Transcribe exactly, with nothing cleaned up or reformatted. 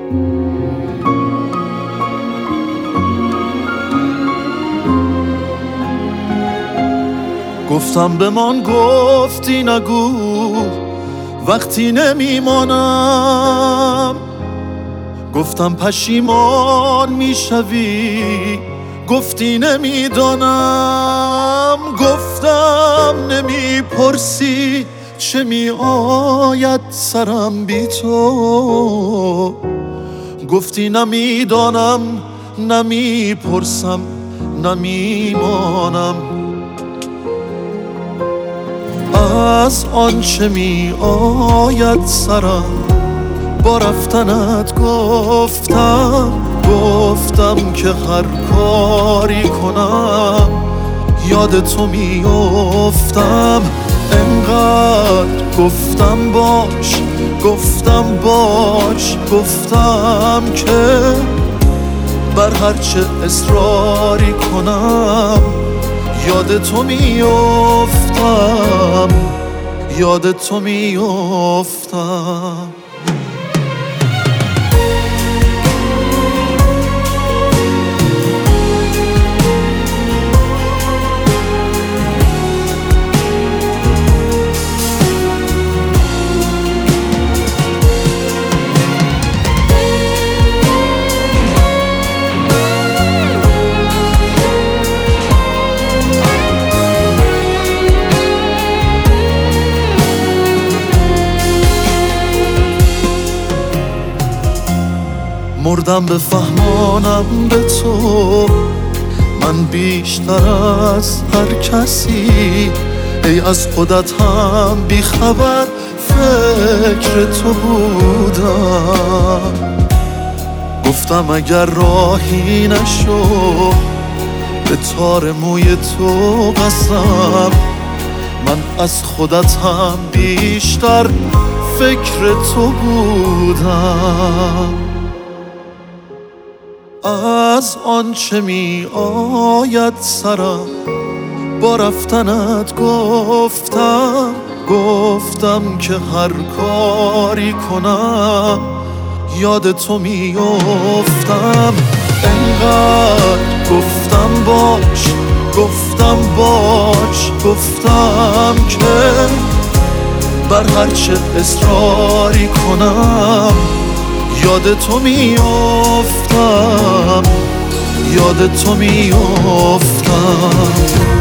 گفتم بمان، گفتی نگو وقتی نمیمانم. گفتم پشیمان میشوی، گفتی نمیدانم. گفتم نمیپرسی چه میآید سرم بی تو، گفتی نمیدانم، نمیپرسم، نمیمانم. از آنچه می آید سرم با رفتنت گفتم، گفتم که هر کاری کنم یاد تو می افتم. انقدر گفتم باش، گفتم باش، گفتم که بر هرچه اصراری کنم یاد تو می افتم، یاد تو می افتم. مردم بفهمانم به تو من بیشتر از هر کسی، ای از خودت هم بیخبر فکر تو بودم. گفتم اگر راهی نشو به تار موی تو قسم، من از خودت هم بیشتر فکر تو بودم. از آنچه می آید سرم با رفتنت گفتم، گفتم که هر کاری کنم یاد تو می افتم. انقدر گفتم باش، گفتم باش، گفتم که بر هرچه اصراری کنم یاد تو می افتم، یاد تو می افتم.